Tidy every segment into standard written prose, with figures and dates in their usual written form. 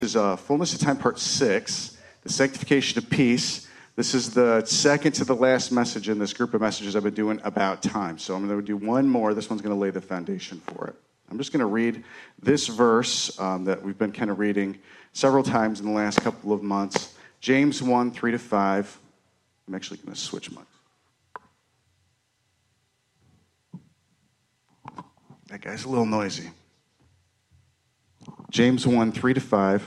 This is Fullness of Time, Part 6, the Sanctification of Peace. This is the second to the last message in this group of messages I've been doing about time. So I'm going to do one more. This one's going to lay the foundation for it. I'm just going to read this verse that we've been kind of reading several times in the last couple of months. James 1, 3-5. I'm actually going to switch mine. That guy's a little noisy. James 1, 3-5.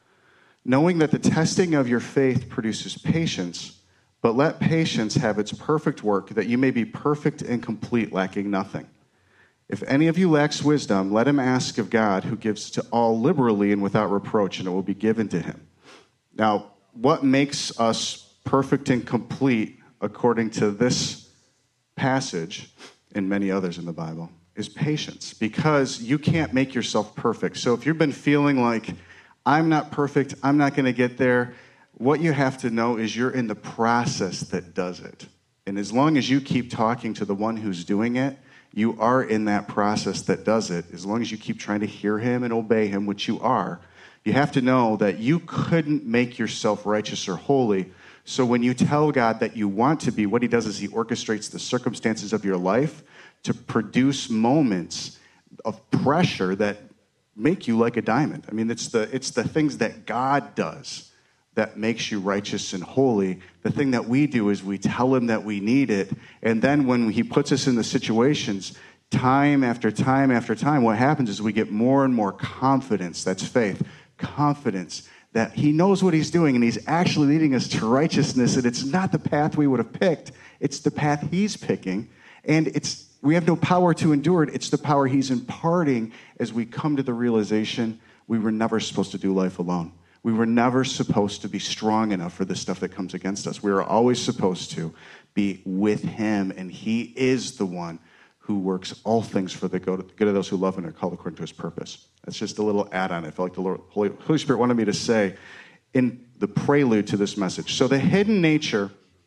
Knowing that the testing of your faith produces patience, but let patience have its perfect work, that you may be perfect and complete, lacking nothing. If any of you lacks wisdom, let him ask of God, who gives to all liberally and without reproach, and it will be given to him. Now, what makes us perfect and complete, according to this passage and many others in the Bible, is patience, because you can't make yourself perfect. So if you've been feeling like, I'm not perfect, I'm not going to get there, what you have to know is you're in the process that does it. And as long as you keep talking to the one who's doing it, you are in that process that does it. As long as you keep trying to hear him and obey him, which you are, you have to know that you couldn't make yourself righteous or holy. So when you tell God that you want to be, what he does is he orchestrates the circumstances of your life to produce moments of pressure that make you like a diamond. I mean, it's the things that God does that makes you righteous and holy. The thing that we do is we tell him that we need it, and then when he puts us in the situations, time after time after time, what happens is we get more and more confidence. That's faith. Confidence that he knows what he's doing, and he's actually leading us to righteousness, and it's not the path we would have picked. It's the path he's picking, and we have no power to endure it. It's the power he's imparting as we come to the realization we were never supposed to do life alone. We were never supposed to be strong enough for the stuff that comes against us. We were always supposed to be with him, and he is the one who works all things for the good of those who love him and are called according to his purpose. That's just a little add-on. I felt like the Holy Spirit wanted me to say in the prelude to this message. So the hidden nature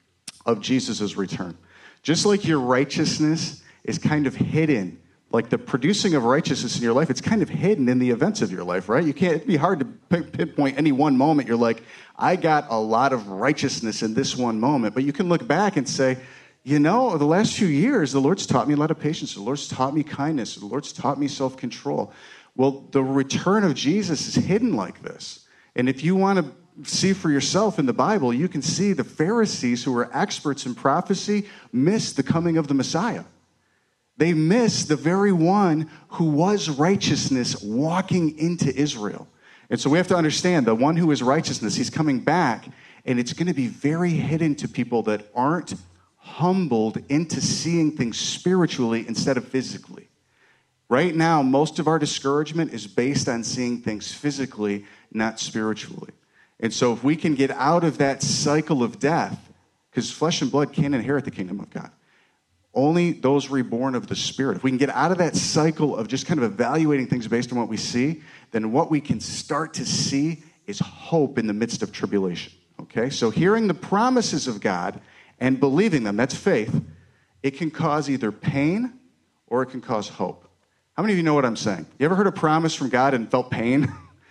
of Jesus' return. Just like your righteousness is kind of hidden, like the producing of righteousness in your life, it's kind of hidden in the events of your life, right? It'd be hard to pinpoint any one moment. You're like, I got a lot of righteousness in this one moment. But you can look back and say, you know, the last few years, the Lord's taught me a lot of patience. The Lord's taught me kindness. The Lord's taught me self-control. Well, the return of Jesus is hidden like this. And if you want to see for yourself in the Bible, you can see the Pharisees, who were experts in prophecy, missed the coming of the Messiah. They missed the very one who was righteousness walking into Israel. And so we have to understand the one who is righteousness, he's coming back, and it's going to be very hidden to people that aren't humbled into seeing things spiritually instead of physically. Right now, most of our discouragement is based on seeing things physically, not spiritually. And so if we can get out of that cycle of death, because flesh and blood can't inherit the kingdom of God. Only those reborn of the Spirit. If we can get out of that cycle of just kind of evaluating things based on what we see, then what we can start to see is hope in the midst of tribulation. Okay? So hearing the promises of God and believing them, that's faith, it can cause either pain or it can cause hope. How many of you know what I'm saying? You ever heard a promise from God and felt pain?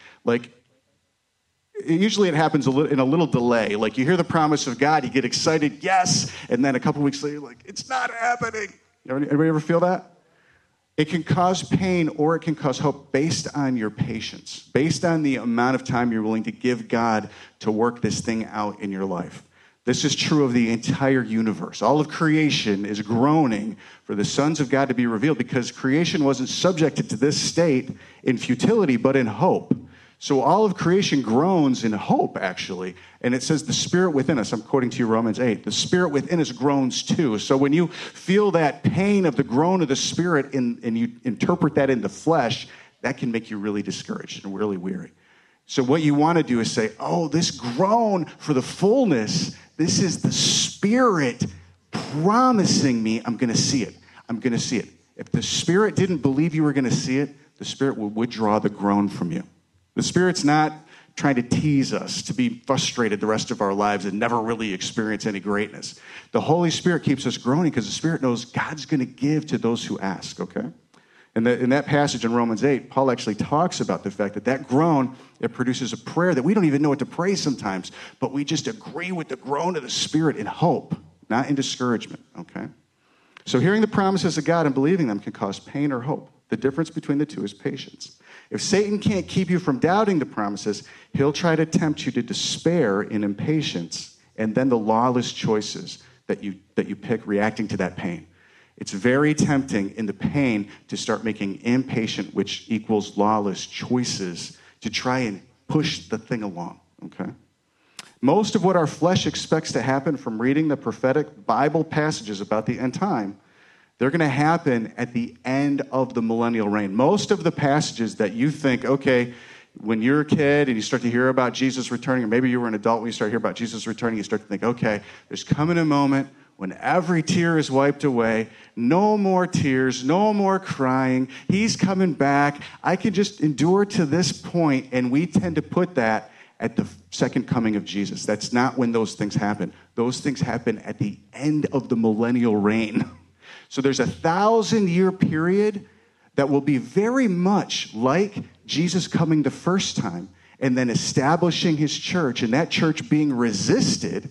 Usually it happens in a little delay. Like you hear the promise of God, you get excited, yes, and then a couple weeks later, you're like, it's not happening. Anybody ever feel that? It can cause pain or it can cause hope based on your patience, based on the amount of time you're willing to give God to work this thing out in your life. This is true of the entire universe. All of creation is groaning for the sons of God to be revealed, because creation wasn't subjected to this state in futility, but in hope. So all of creation groans in hope, actually. And it says the Spirit within us, I'm quoting to you Romans 8, the Spirit within us groans too. So when you feel that pain of the groan of the Spirit and you interpret that in the flesh, that can make you really discouraged and really weary. So what you want to do is say, oh, this groan for the fullness, this is the Spirit promising me I'm going to see it. I'm going to see it. If the Spirit didn't believe you were going to see it, the Spirit will withdraw the groan from you. The Spirit's not trying to tease us to be frustrated the rest of our lives and never really experience any greatness. The Holy Spirit keeps us groaning because the Spirit knows God's going to give to those who ask, okay? And in that passage in Romans 8, Paul actually talks about the fact that groan, it produces a prayer that we don't even know what to pray sometimes, but we just agree with the groan of the Spirit in hope, not in discouragement, okay? So hearing the promises of God and believing them can cause pain or hope. The difference between the two is patience. If Satan can't keep you from doubting the promises, he'll try to tempt you to despair in impatience and then the lawless choices that you pick reacting to that pain. It's very tempting in the pain to start making impatient, which equals lawless choices, to try and push the thing along, okay? Most of what our flesh expects to happen from reading the prophetic Bible passages about the end time, they're going to happen at the end of the millennial reign. Most of the passages that you think, okay, when you're a kid and you start to hear about Jesus returning, or maybe you were an adult when you start to hear about Jesus returning, you start to think, okay, there's coming a moment when every tear is wiped away, no more tears, no more crying, he's coming back, I can just endure to this point, and we tend to put that at the second coming of Jesus. That's not when those things happen. Those things happen at the end of the millennial reign. So there's a 1,000-year period that will be very much like Jesus coming the first time and then establishing his church, and that church being resisted,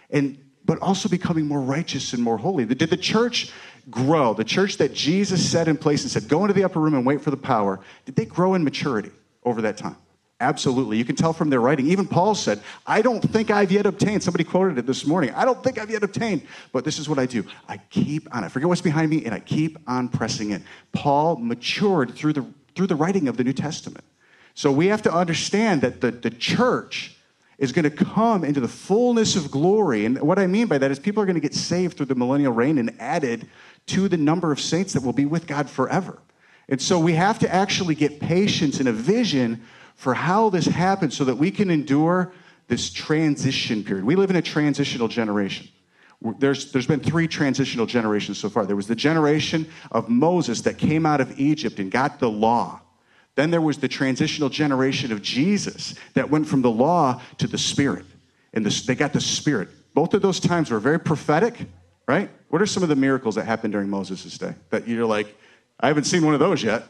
but also becoming more righteous and more holy. Did the church grow? The church that Jesus set in place and said, go into the upper room and wait for the power, did they grow in maturity over that time? Absolutely. You can tell from their writing. Even Paul said, I don't think I've yet obtained. Somebody quoted it this morning. I don't think I've yet obtained, but this is what I do. I keep on. I forget what's behind me, and I keep on pressing in. Paul matured through the writing of the New Testament. So we have to understand that the church is going to come into the fullness of glory. And what I mean by that is people are going to get saved through the millennial reign and added to the number of saints that will be with God forever. And so we have to actually get patience and a vision for how this happens so that we can endure this transition period. We live in a transitional generation. There's been 3 transitional generations so far. There was the generation of Moses that came out of Egypt and got the law. Then there was the transitional generation of Jesus that went from the law to the Spirit. And they got the Spirit. Both of those times were very prophetic, right? What are some of the miracles that happened during Moses' day that you're like, I haven't seen one of those yet?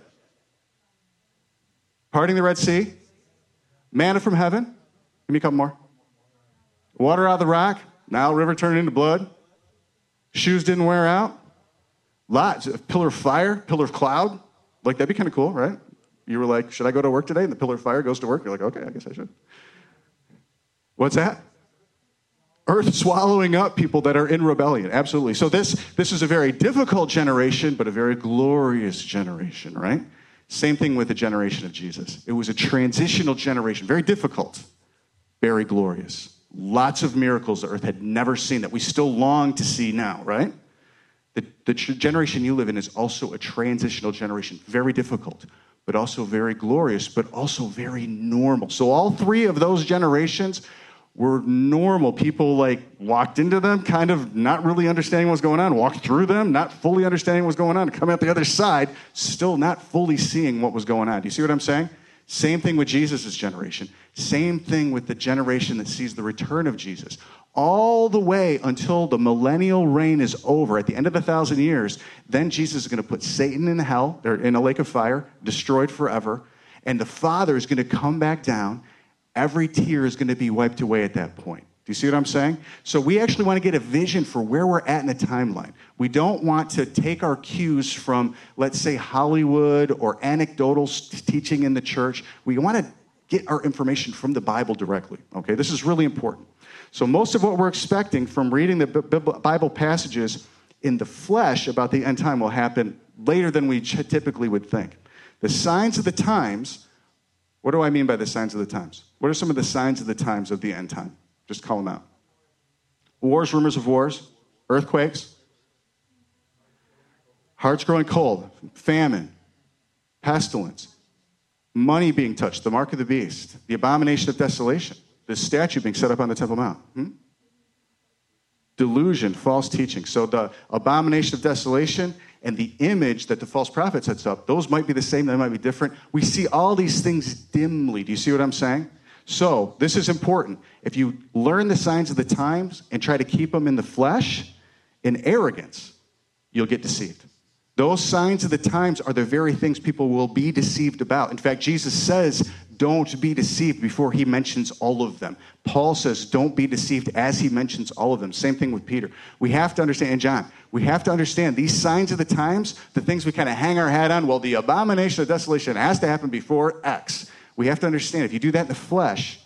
Parting the Red Sea, manna from heaven. Give me a couple more. Water out of the rock, Nile River turned into blood. Shoes didn't wear out. Lots of pillar of fire, pillar of cloud. Like, that'd be kind of cool, right? You were like, should I go to work today? And the pillar of fire goes to work. You're like, okay, I guess I should. What's that? Earth swallowing up people that are in rebellion. Absolutely. So this is a very difficult generation, but a very glorious generation, right? Same thing with the generation of Jesus. It was a transitional generation, very difficult, very glorious. Lots of miracles the earth had never seen that we still long to see now, right? The generation you live in is also a transitional generation, very difficult, but also very glorious, but also very normal. So all 3 of those generations were normal. People like walked into them, kind of not really understanding what's going on, walked through them, not fully understanding what's going on, come out the other side, still not fully seeing what was going on. Do you see what I'm saying? Same thing with Jesus' generation. Same thing with the generation that sees the return of Jesus. All the way until the millennial reign is over, at the end of 1,000 years, then Jesus is going to put Satan in hell, or in a lake of fire, destroyed forever, and the Father is going to come back down. Every tear is going to be wiped away at that point. Do you see what I'm saying? So we actually want to get a vision for where we're at in the timeline. We don't want to take our cues from, let's say, Hollywood or anecdotal teaching in the church. We want to get our information from the Bible directly, okay? This is really important. So most of what we're expecting from reading the Bible passages in the flesh about the end time will happen later than we typically would think. The signs of the times, what do I mean by the signs of the times? What are some of the signs of the times of the end time? Just call them out. Wars, rumors of wars, earthquakes, hearts growing cold, famine, pestilence, money being touched, the mark of the beast, the abomination of desolation, the statue being set up on the Temple Mount. Delusion, false teaching. So the abomination of desolation and the image that the false prophet sets up, those might be the same, they might be different. We see all these things dimly. Do you see what I'm saying? So this is important. If you learn the signs of the times and try to keep them in the flesh, in arrogance, you'll get deceived. Those signs of the times are the very things people will be deceived about. In fact, Jesus says, don't be deceived before he mentions all of them. Paul says, don't be deceived as he mentions all of them. Same thing with Peter. We have to understand, and John, we have to understand these signs of the times, the things we kind of hang our hat on, well, the abomination of desolation has to happen before X. We have to understand, if you do that in the flesh,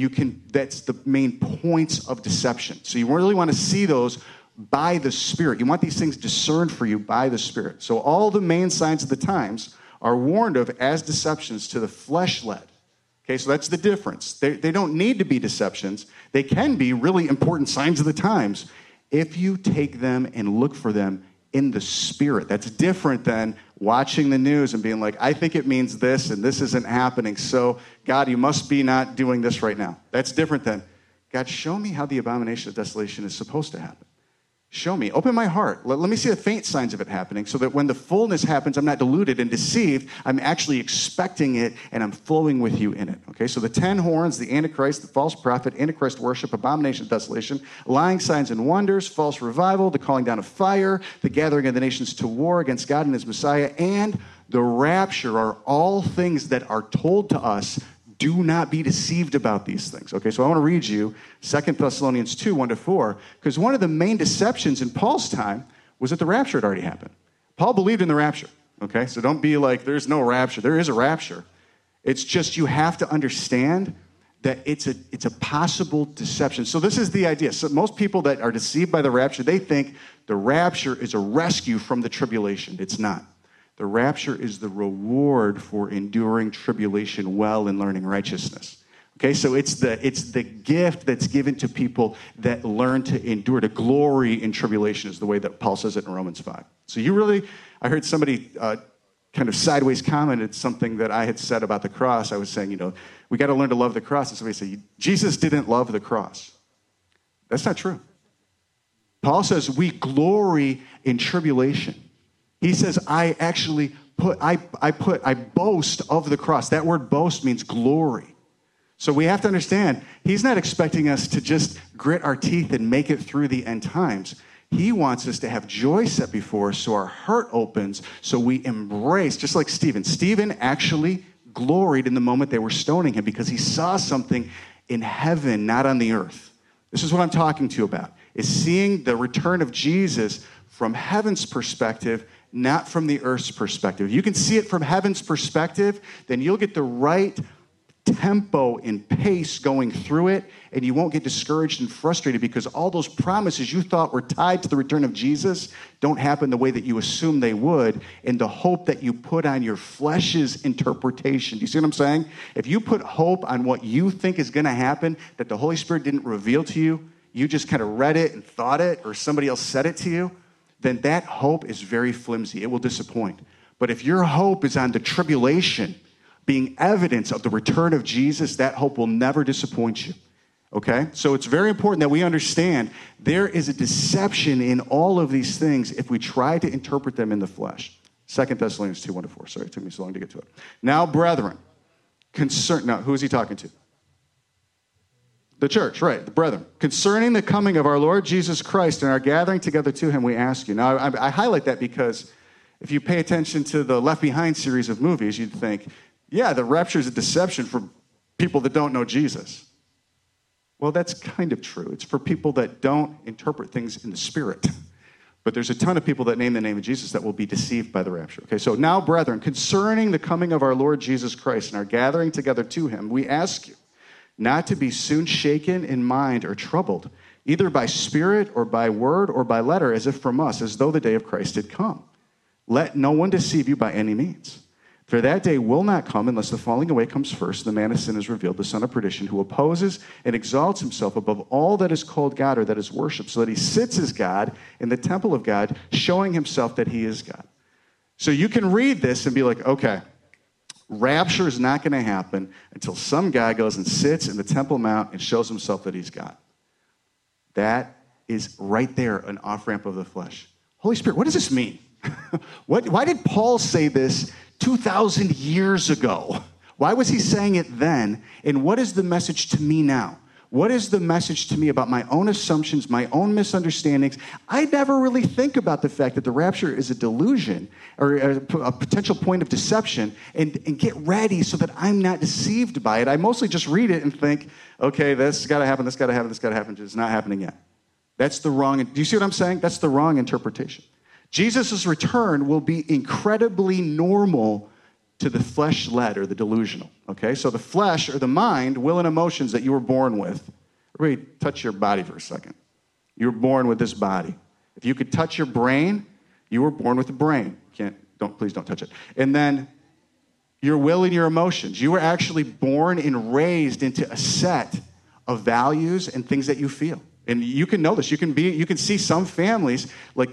that's the main points of deception. So you really want to see those by the Spirit. You want these things discerned for you by the Spirit. So all the main signs of the times are warned of as deceptions to the flesh-led. Okay, so that's the difference. They don't need to be deceptions. They can be really important signs of the times if you take them and look for them in the Spirit. That's different than watching the news and being like, I think it means this and this isn't happening. So, God, you must be not doing this right now. That's different than, God, show me how the abomination of desolation is supposed to happen. Show me. Open my heart. Let me see the faint signs of it happening so that when the fullness happens, I'm not deluded and deceived. I'm actually expecting it, and I'm flowing with you in it. Okay, so the 10 horns, the Antichrist, the false prophet, Antichrist worship, abomination of desolation, lying signs and wonders, false revival, the calling down of fire, the gathering of the nations to war against God and his Messiah, and the rapture are all things that are told to us. Do not be deceived about these things. Okay, so I want to read you 2 Thessalonians 2, 1-4, because one of the main deceptions in Paul's time was that the rapture had already happened. Paul believed in the rapture. Okay, so don't be like, there's no rapture. There is a rapture. It's just you have to understand that it's a possible deception. So this is the idea. So most people that are deceived by the rapture, they think the rapture is a rescue from the tribulation. It's not. The rapture is the reward for enduring tribulation well and learning righteousness. Okay, so it's the gift that's given to people that learn to endure, to glory in tribulation is the way that Paul says it in Romans 5. So I heard somebody kind of sideways commented something that I had said about the cross. I was saying, we got to learn to love the cross. And somebody said, Jesus didn't love the cross. That's not true. Paul says we glory in tribulation. He says, I boast of the cross. That word boast means glory. So we have to understand, he's not expecting us to just grit our teeth and make it through the end times. He wants us to have joy set before us so our heart opens, so we embrace, just like Stephen. Stephen actually gloried in the moment they were stoning him because he saw something in heaven, not on the earth. This is what I'm talking to you about, is seeing the return of Jesus from heaven's perspective, not from the earth's perspective. If you can see it from heaven's perspective, then you'll get the right tempo and pace going through it, and you won't get discouraged and frustrated because all those promises you thought were tied to the return of Jesus don't happen the way that you assume they would, and the hope that you put on your flesh's interpretation. Do you see what I'm saying? If you put hope on what you think is going to happen that the Holy Spirit didn't reveal to you, you just kind of read it and thought it, or somebody else said it to you, then that hope is very flimsy. It will disappoint. But if your hope is on the tribulation being evidence of the return of Jesus, that hope will never disappoint you. Okay? So it's very important that we understand there is a deception in all of these things if we try to interpret them in the flesh. 2 Thessalonians 2, 1-4. Sorry, it took me so long to get to it. Now, brethren, now, who is he talking to? The church, right, the brethren. Concerning the coming of our Lord Jesus Christ and our gathering together to him, we ask you. Now, I highlight that because if you pay attention to the Left Behind series of movies, you'd think, yeah, the rapture is a deception for people that don't know Jesus. Well, that's kind of true. It's for people that don't interpret things in the Spirit. But there's a ton of people that name the name of Jesus that will be deceived by the rapture. Okay, so now, brethren, concerning the coming of our Lord Jesus Christ and our gathering together to him, we ask you not to be soon shaken in mind or troubled, either by spirit or by word or by letter, as if from us, as though the day of Christ had come. Let no one deceive you by any means. For that day will not come unless the falling away comes first, the man of sin is revealed, the son of perdition, who opposes and exalts himself above all that is called God or that is worshipped, so that he sits as God in the temple of God, showing himself that he is God. So you can read this and be like, okay, rapture is not going to happen until some guy goes and sits in the Temple Mount and shows himself that he's God. That is right there an off-ramp of the flesh. Holy Spirit, what does this mean? Why did Paul say this 2,000 years ago? Why was he saying it then? And what is the message to me now? What is the message to me about my own assumptions, my own misunderstandings? I never really think about the fact that the rapture is a delusion or a potential point of deception and get ready so that I'm not deceived by it. I mostly just read it and think, okay, this got to happen, this got to happen, this got to happen. It's not happening yet. That's the wrong, do you see what I'm saying? That's the wrong interpretation. Jesus' return will be incredibly normal to the flesh-led or the delusional, okay? So the flesh or the mind, will and emotions that you were born with. Everybody touch your body for a second. You were born with this body. If you could touch your brain, you were born with a brain. Please don't touch it. And then your will and your emotions. You were actually born and raised into a set of values and things that you feel. And you can know this. You can see some families, like,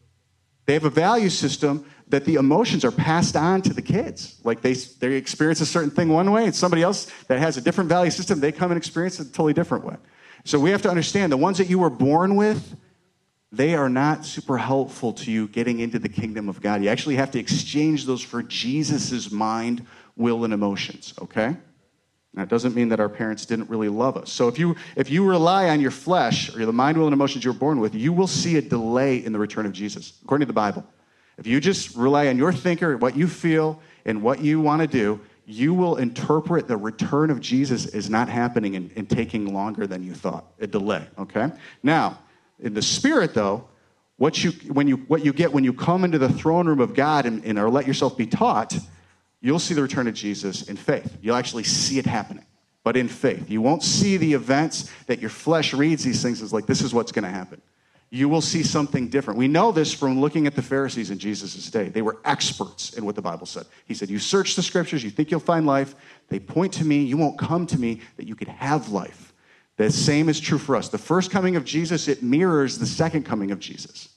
they have a value system that the emotions are passed on to the kids. Like they experience a certain thing one way, and somebody else that has a different value system, they come and experience it a totally different way. So we have to understand the ones that you were born with, they are not super helpful to you getting into the kingdom of God. You actually have to exchange those for Jesus' mind, will, and emotions, okay? That doesn't mean that our parents didn't really love us. So if you rely on your flesh or the mind, will, and emotions you were born with, you will see a delay in the return of Jesus, according to the Bible. If you just rely on your thinker, what you feel, and what you want to do, you will interpret the return of Jesus as not happening and taking longer than you thought, a delay, okay? Now, in the Spirit, though, what you get when you come into the throne room of God and or let yourself be taught, you'll see the return of Jesus in faith. You'll actually see it happening, but in faith. You won't see the events that your flesh reads these things as like, this is what's going to happen. You will see something different. We know this from looking at the Pharisees in Jesus' day. They were experts in what the Bible said. He said, you search the scriptures, you think you'll find life. They point to me, you won't come to me that you could have life. The same is true for us. The first coming of Jesus, it mirrors the second coming of Jesus.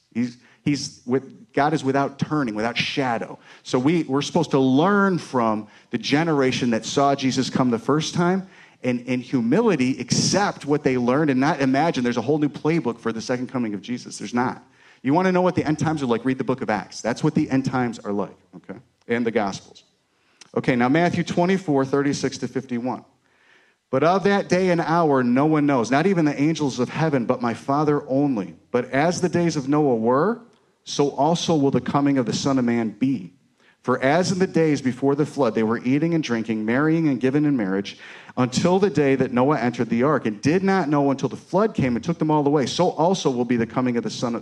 God is without turning, without shadow. So we're supposed to learn from the generation that saw Jesus come the first time and in humility accept what they learned and not imagine there's a whole new playbook for the second coming of Jesus. There's not. You want to know what the end times are like? Read the book of Acts. That's what the end times are like, okay? And the Gospels. Okay, now Matthew 24, 36 to 51. But of that day and hour no one knows, not even the angels of heaven, but my Father only. But as the days of Noah were, so also will the coming of the Son of Man be. For as in the days before the flood, they were eating and drinking, marrying and giving in marriage, until the day that Noah entered the ark, and did not know until the flood came and took them all away. So also will the coming of the Son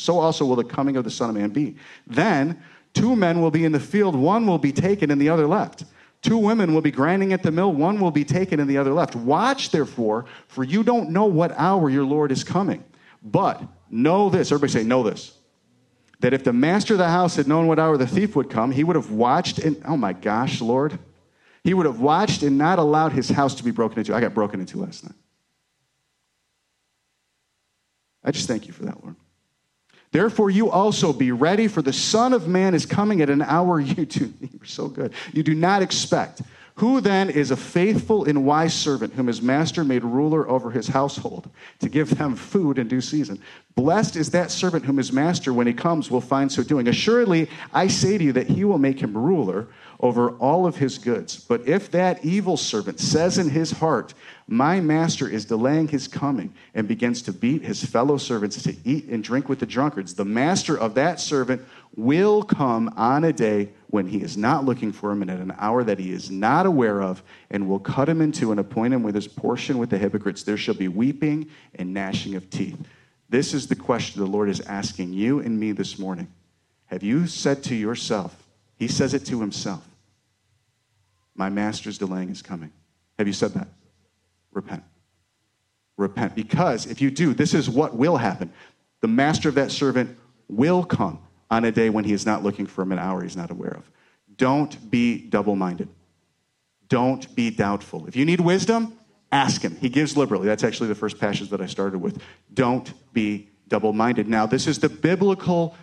of Man be. Then 2 men will be in the field, one will be taken and the other left. 2 women will be grinding at the mill, one will be taken and the other left. Watch therefore, for you don't know what hour your Lord is coming. But know this, everybody say, know this. That if the master of the house had known what hour the thief would come, he would have watched and, oh my gosh, Lord. He would have watched and not allowed his house to be broken into. I got broken into last night. I just thank you for that, Lord. Therefore, you also be ready, for the Son of Man is coming at an hour you're so good. You do not expect. Who then is a faithful and wise servant whom his master made ruler over his household to give them food in due season? Blessed is that servant whom his master, when he comes, will find so doing. Assuredly, I say to you that he will make him ruler over all of his goods. But if that evil servant says in his heart, my master is delaying his coming, and begins to beat his fellow servants to eat and drink with the drunkards, the master of that servant will come on a day when he is not looking for him, and at an hour that he is not aware of, and will cut him in two and appoint him with his portion with the hypocrites. There shall be weeping and gnashing of teeth. This is the question the Lord is asking you and me this morning. Have you said to yourself, he says it to himself, my master's delaying his coming? Have you said that? Repent. Repent. Because if you do, this is what will happen. The master of that servant will come on a day when he is not looking for him, an hour he's not aware of. Don't be double-minded. Don't be doubtful. If you need wisdom, ask him. He gives liberally. That's actually the first passage that I started with. Don't be double-minded. Now, this is the biblical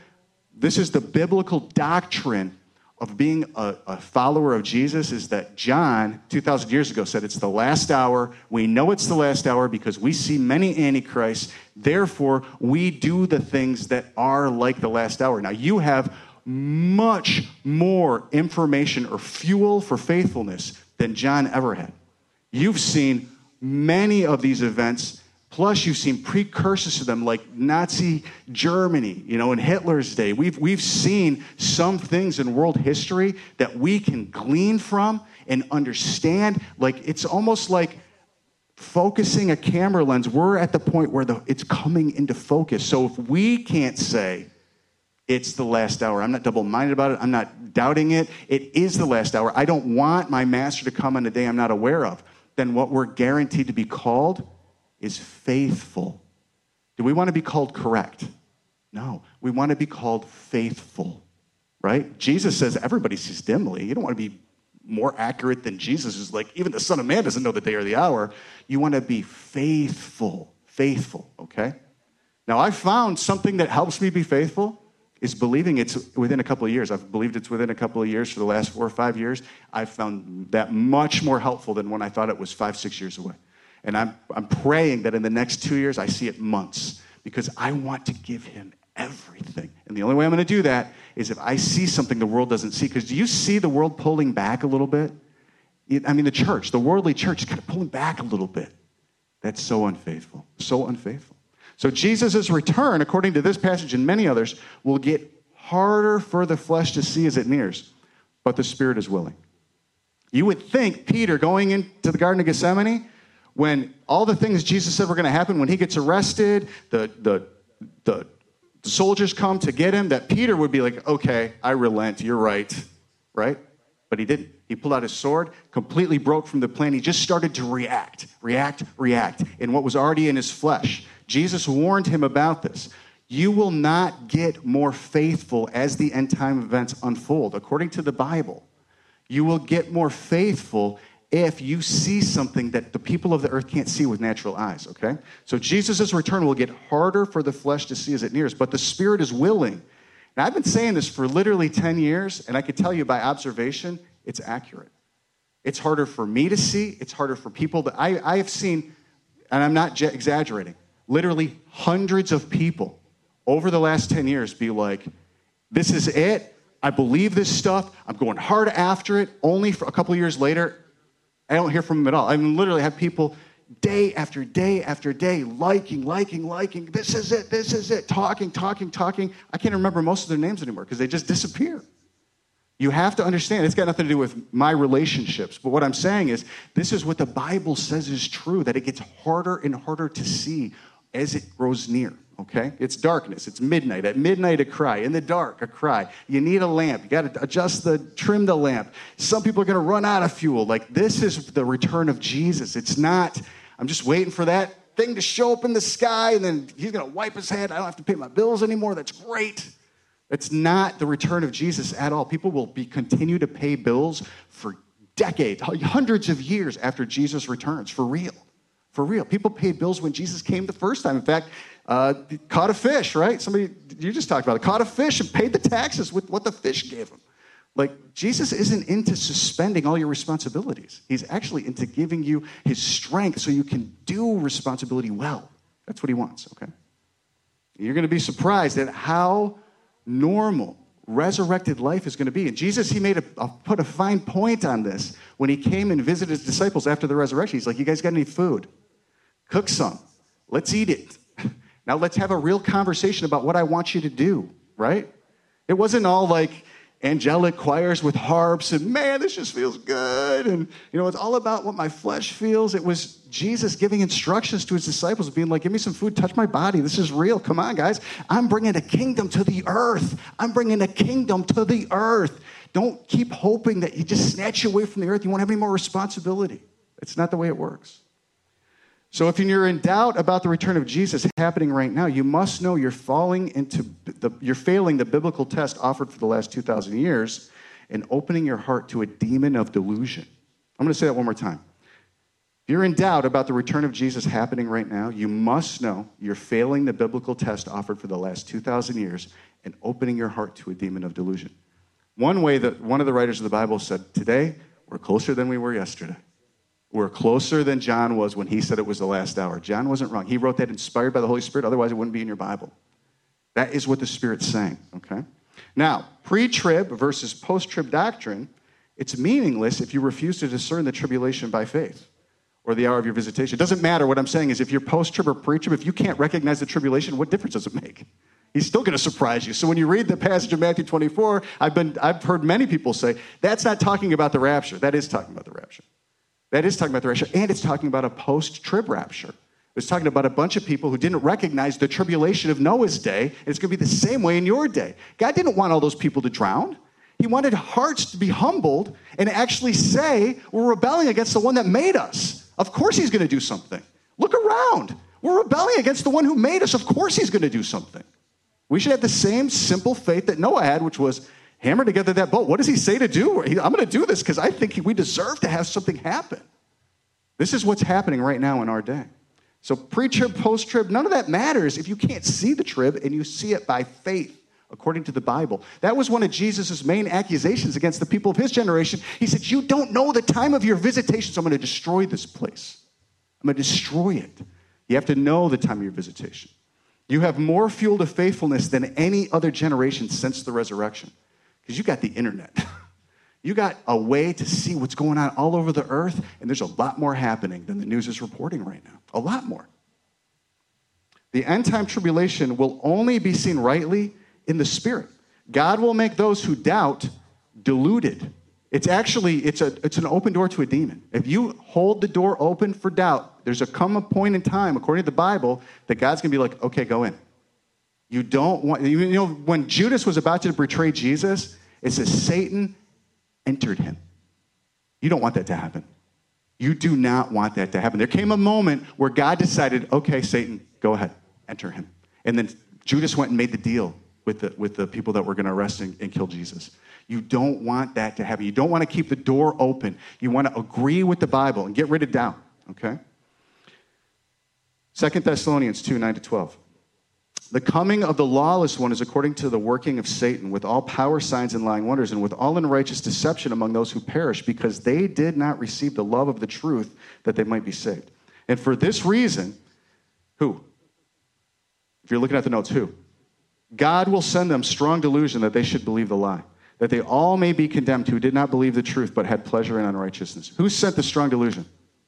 doctrine of being a follower of Jesus, is that John, 2,000 years ago, said it's the last hour. We know it's the last hour because we see many antichrists. Therefore, we do the things that are like the last hour. Now, you have much more information or fuel for faithfulness than John ever had. You've seen many of these events, plus you've seen precursors to them like Nazi Germany, in Hitler's day. We've seen some things in world history that we can glean from and understand. Like, it's almost like focusing a camera lens. We're at the point where it's coming into focus. So if we can't say it's the last hour, I'm not double-minded about it, I'm not doubting it, it is the last hour, I don't want my master to come on a day I'm not aware of, then what we're guaranteed to be called is faithful. Do we want to be called correct? No. We want to be called faithful, right? Jesus says everybody sees dimly. You don't want to be more accurate than Jesus, who's like, even the Son of Man doesn't know the day or the hour. You want to be faithful, okay? Now, I've found something that helps me be faithful is believing it's within a couple of years. I've believed it's within a couple of years for the last 4 or 5 years. I've found that much more helpful than when I thought it was 5, 6 years away. And I'm praying that in the next 2 years, I see it months, because I want to give him everything. And the only way I'm going to do that is if I see something the world doesn't see. Because do you see the world pulling back a little bit? The church, the worldly church is kind of pulling back a little bit. That's so unfaithful, so unfaithful. So Jesus' return, according to this passage and many others, will get harder for the flesh to see as it nears, but the Spirit is willing. You would think Peter going into the Garden of Gethsemane, when all the things Jesus said were going to happen, when he gets arrested, the soldiers come to get him, that Peter would be like, okay, I relent, you're right? But he didn't. He pulled out his sword, completely broke from the plan. He just started to react in what was already in his flesh. Jesus warned him about this. You will not get more faithful as the end time events unfold. According to the Bible, you will get more faithful if you see something that the people of the earth can't see with natural eyes, okay? So Jesus' return will get harder for the flesh to see as it nears, but the Spirit is willing. Now, I've been saying this for literally 10 years, and I can tell you by observation, it's accurate. It's harder for me to see. It's harder for people that I have seen, and I'm not exaggerating, literally hundreds of people over the last 10 years be like, this is it. I believe this stuff. I'm going hard after it. Only for a couple of years later, I don't hear from them at all. I mean, literally have people day after day after day liking. This is it. Talking. I can't remember most of their names anymore because they just disappear. You have to understand, it's got nothing to do with my relationships. But what I'm saying is, this is what the Bible says is true, that it gets harder and harder to see as it grows near, okay? It's darkness. It's midnight. At midnight, a cry. In the dark, a cry. You need a lamp. You got to trim the lamp. Some people are going to run out of fuel. Like, this is the return of Jesus. It's not, I'm just waiting for that thing to show up in the sky, and then he's going to wipe his head. I don't have to pay my bills anymore. That's great. It's not the return of Jesus at all. People will continue to pay bills for decades, hundreds of years after Jesus returns, for real. For real. People paid bills when Jesus came the first time. In fact, caught a fish, right? Somebody, you just talked about it, caught a fish and paid the taxes with what the fish gave him. Like, Jesus isn't into suspending all your responsibilities. He's actually into giving you his strength so you can do responsibility well. That's what he wants, okay? You're going to be surprised at how normal resurrected life is going to be. And Jesus, he put a fine point on this when he came and visited his disciples after the resurrection. He's like, you guys got any food? Cook some. Let's eat it. Now let's have a real conversation about what I want you to do, right? It wasn't all like angelic choirs with harps and, man, this just feels good. And, it's all about what my flesh feels. It was Jesus giving instructions to his disciples, being like, give me some food, touch my body. This is real. Come on, guys. I'm bringing a kingdom to the earth. Don't keep hoping that you just snatch you away from the earth. You won't have any more responsibility. It's not the way it works. So if you're in doubt about the return of Jesus happening right now, you must know you're failing the biblical test offered for the last 2,000 years and opening your heart to a demon of delusion. I'm going to say that one more time. If you're in doubt about the return of Jesus happening right now, you must know you're failing the biblical test offered for the last 2,000 years and opening your heart to a demon of delusion. One way that one of the writers of the Bible said, today, we're closer than we were yesterday. We're closer than John was when he said it was the last hour. John wasn't wrong. He wrote that inspired by the Holy Spirit. Otherwise, it wouldn't be in your Bible. That is what the Spirit's saying, okay? Now, pre-trib versus post-trib doctrine, it's meaningless if you refuse to discern the tribulation by faith. or the hour of your visitation. It doesn't matter. What I'm saying is if you're post-trib or pre-trib, if you can't recognize the tribulation, what difference does it make? He's still going to surprise you. So when you read the passage of Matthew 24, I've heard many people say, that's not talking about the rapture. That is talking about the rapture. That is talking about the rapture, and it's talking about a post-trib rapture. It's talking about a bunch of people who didn't recognize the tribulation of Noah's day, and it's going to be the same way in your day. God didn't want all those people to drown. He wanted hearts to be humbled and actually say, we're rebelling against the one that made us. Of course he's going to do something. Look around. We're rebelling against the one who made us. Of course he's going to do something. We should have the same simple faith that Noah had, which was hammer together that boat. What does he say to do? I'm going to do this because I think we deserve to have something happen. This is what's happening right now in our day. So pre-trib, post-trib, none of that matters if you can't see the trib and you see it by faith, according to the Bible. That was one of Jesus' main accusations against the people of his generation. He said, you don't know the time of your visitation, so I'm going to destroy this place. I'm going to destroy it. You have to know the time of your visitation. You have more fuel to faithfulness than any other generation since the resurrection, because you got the internet. You got a way to see what's going on all over the earth, and there's a lot more happening than the news is reporting right now. A lot more. The end-time tribulation will only be seen rightly in the Spirit. God will make those who doubt deluded. It's an open door to a demon. If you hold the door open for doubt, there's a point in time, according to the Bible, that God's going to be like, okay, go in. You don't want, when Judas was about to betray Jesus, it says Satan entered him. You don't want that to happen. You do not want that to happen. There came a moment where God decided, okay, Satan, go ahead, enter him. And then Judas went and made the deal with the people that were going to arrest and kill Jesus. You don't want that to happen. You don't want to keep the door open. You want to agree with the Bible and get rid of doubt, okay? 2 Thessalonians 2, 9-12. The coming of the lawless one is according to the working of Satan, with all power, signs, and lying wonders, and with all unrighteous deception among those who perish, because they did not receive the love of the truth that they might be saved. And for this reason, who? If you're looking at the notes, who? God will send them strong delusion that they should believe the lie, that they all may be condemned who did not believe the truth but had pleasure in unrighteousness. Who sent the strong delusion?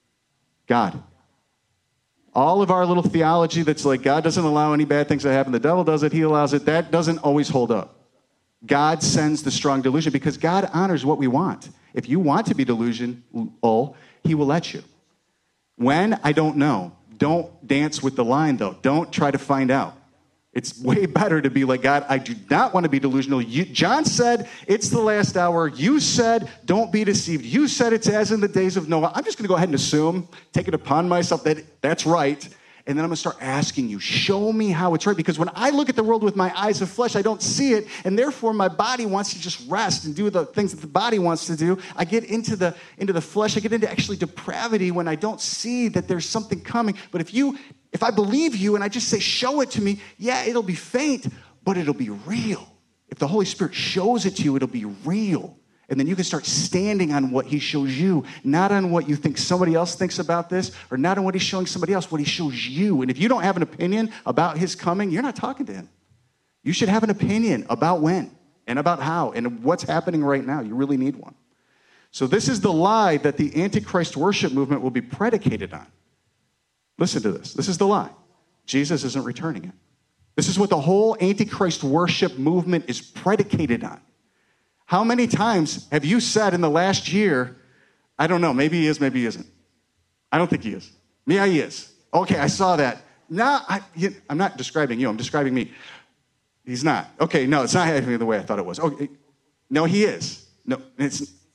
God. All of our little theology that's like God doesn't allow any bad things to happen, the devil does it, he allows it, that doesn't always hold up. God sends the strong delusion because God honors what we want. If you want to be delusional, he will let you. When? I don't know. Don't dance with the line, though. Don't try to find out. It's way better to be like, God, I do not want to be delusional. John said, it's the last hour. You said, don't be deceived. You said it's as in the days of Noah. I'm just going to go ahead and assume, take it upon myself that that's right. And then I'm going to start asking you, show me how it's right. Because when I look at the world with my eyes of flesh, I don't see it. And therefore, my body wants to just rest and do the things that the body wants to do. I get into the flesh. I get into actually depravity when I don't see that there's something coming. But if I believe you and I just say, show it to me, yeah, it'll be faint, but it'll be real. If the Holy Spirit shows it to you, it'll be real. And then you can start standing on what he shows you, not on what you think somebody else thinks about this, or not on what he's showing somebody else, what he shows you. And if you don't have an opinion about his coming, you're not talking to him. You should have an opinion about when and about how and what's happening right now. You really need one. So this is the lie that the Antichrist worship movement will be predicated on. Listen to this. This is the lie. Jesus isn't returning it. This is what the whole Antichrist worship movement is predicated on. How many times have you said in the last year, I don't know, maybe he is, maybe he isn't. I don't think he is. Yeah, he is. Okay, I saw that. No, I'm not describing you. I'm describing me. He's not. Okay, no, it's not happening the way I thought it was. Okay, no, he is. No, you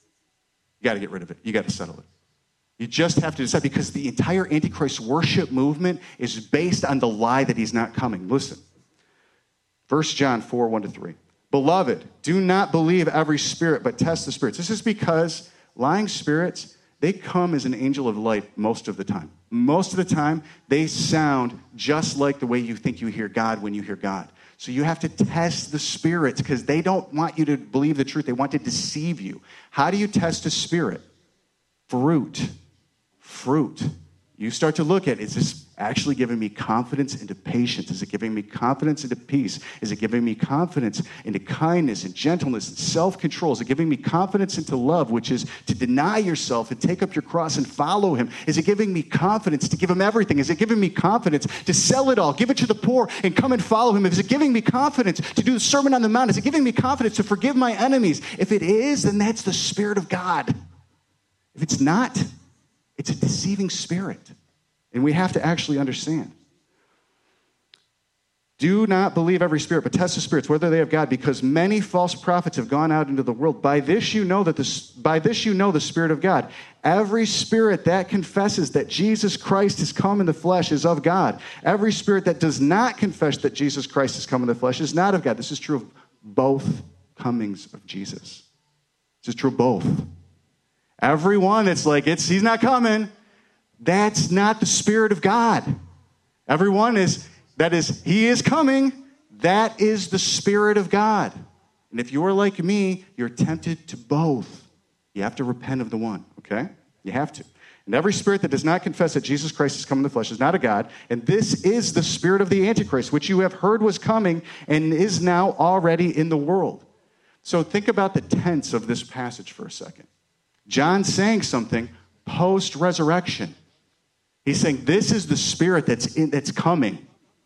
got to get rid of it. You got to settle it. You just have to decide, because the entire Antichrist worship movement is based on the lie that he's not coming. Listen. 1 John 4, 1-3. Beloved, do not believe every spirit, but test the spirits. This is because lying spirits, they come as an angel of light most of the time. Most of the time, they sound just like the way you think you hear God when you hear God. So you have to test the spirits, because they don't want you to believe the truth. They want to deceive you. How do you test a spirit? Fruit. You start to look at, is this actually giving me confidence into patience? Is it giving me confidence into peace? Is it giving me confidence into kindness and gentleness and self-control? Is it giving me confidence into love, which is to deny yourself and take up your cross and follow him? Is it giving me confidence to give him everything? Is it giving me confidence to sell it all, give it to the poor, and come and follow him? Is it giving me confidence to do the Sermon on the Mount? Is it giving me confidence to forgive my enemies? If it is, then that's the Spirit of God. If it's not, it's a deceiving spirit, and we have to actually understand. Do not believe every spirit, but test the spirits, whether they have God, because many false prophets have gone out into the world. By this you know the Spirit of God. Every spirit that confesses that Jesus Christ has come in the flesh is of God. Every spirit that does not confess that Jesus Christ has come in the flesh is not of God. This is true of both comings of Jesus. This is true of both. Everyone that's like, he's not coming, that's not the Spirit of God. Everyone he is coming, that is the Spirit of God. And if you're like me, you're tempted to both. You have to repent of the one, okay? You have to. And every spirit that does not confess that Jesus Christ has come in the flesh is not of God. And this is the spirit of the Antichrist, which you have heard was coming and is now already in the world. So think about the tense of this passage for a second. John's saying something post-resurrection. He's saying this is the spirit that's coming.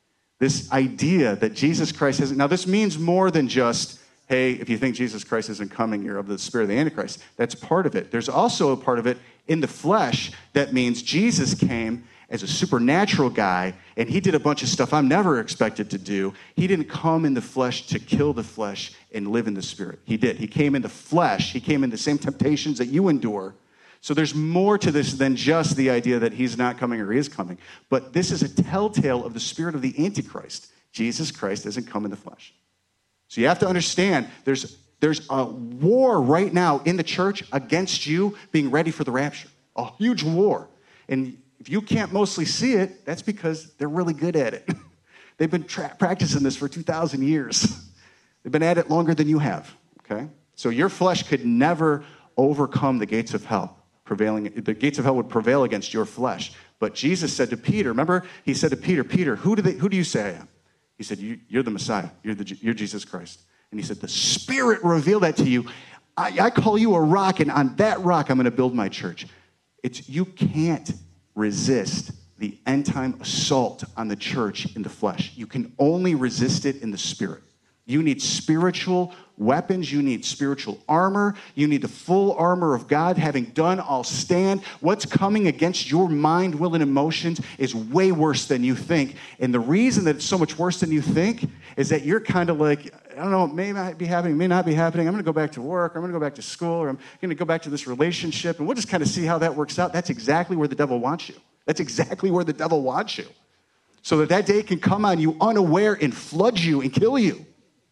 This idea that Jesus Christ hasn't. Now, this means more than just, hey, if you think Jesus Christ isn't coming, you're of the spirit of the Antichrist. That's part of it. There's also a part of it in the flesh that means Jesus came as a supernatural guy, and he did a bunch of stuff I'm never expected to do. He didn't come in the flesh to kill the flesh and live in the spirit. He did. He came in the flesh. He came in the same temptations that you endure. So there's more to this than just the idea that he's not coming or he is coming. But this is a telltale of the spirit of the Antichrist. Jesus Christ doesn't come in the flesh. So you have to understand there's a war right now in the church against you being ready for the rapture. A huge war. And if you can't mostly see it, that's because they're really good at it. They've been practicing this for 2,000 years. They've been at it longer than you have, okay? So your flesh could never overcome the gates of hell. The gates of hell would prevail against your flesh. But Jesus said to Peter, remember, he said to Peter, Peter, who do you say I am? He said, you're the Messiah. You're Jesus Christ. And he said, the Spirit revealed that to you. I call you a rock, and on that rock I'm going to build my church. You can't resist the end-time assault on the church in the flesh. You can only resist it in the Spirit. You need spiritual weapons. You need spiritual armor. You need the full armor of God. Having done all stand. What's coming against your mind, will, and emotions is way worse than you think. And the reason that it's so much worse than you think is that you're kind of like, I don't know, it may not be happening, may not be happening. I'm going to go back to work. I'm going to go back to school. Or I'm going to go back to this relationship. And we'll just kind of see how that works out. That's exactly where the devil wants you. That's exactly where the devil wants you. So that day can come on you unaware and flood you and kill you.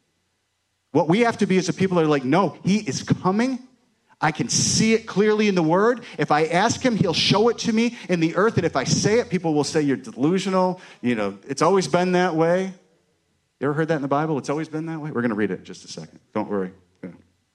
What we have to be as a people that are like, no, he is coming. I can see it clearly in the Word. If I ask him, he'll show it to me in the earth. And if I say it, people will say you're delusional. It's always been that way. You ever heard that in the Bible? It's always been that way? We're going to read it in just a second. Don't worry. Yeah.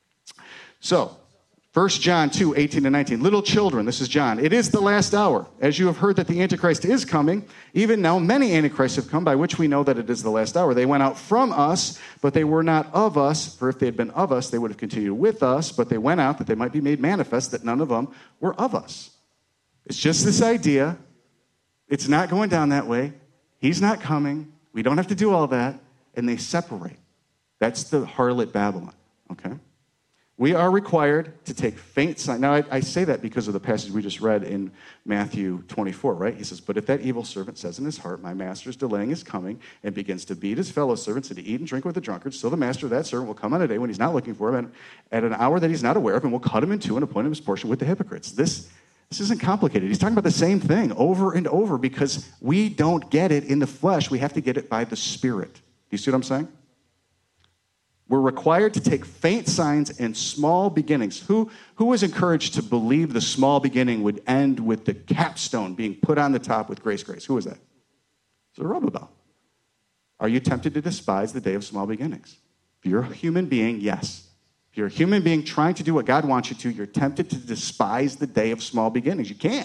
So, 1 John 2, 18 and 19. Little children, this is John. It is the last hour. As you have heard that the Antichrist is coming, even now many Antichrists have come, by which we know that it is the last hour. They went out from us, but they were not of us. For if they had been of us, they would have continued with us. But they went out that they might be made manifest that none of them were of us. It's just this idea. It's not going down that way. He's not coming. We don't have to do all that. And they separate. That's the harlot Babylon, okay? We are required to take faint signs. Now, I say that because of the passage we just read in Matthew 24, right? He says, but if that evil servant says in his heart, my master is delaying his coming, and begins to beat his fellow servants and to eat and drink with the drunkards, so the master of that servant will come on a day when he's not looking for him, and at an hour that he's not aware of, and will cut him in two and appoint him his portion with the hypocrites. This isn't complicated. He's talking about the same thing over and over because we don't get it in the flesh. We have to get it by the Spirit. Do you see what I'm saying? We're required to take faint signs and small beginnings. Who was encouraged to believe the small beginning would end with the capstone being put on the top with grace, grace? Who was that? Zerubbabel. Are you tempted to despise the day of small beginnings? If you're a human being, yes. If you're a human being trying to do what God wants you to, you're tempted to despise the day of small beginnings. You can't.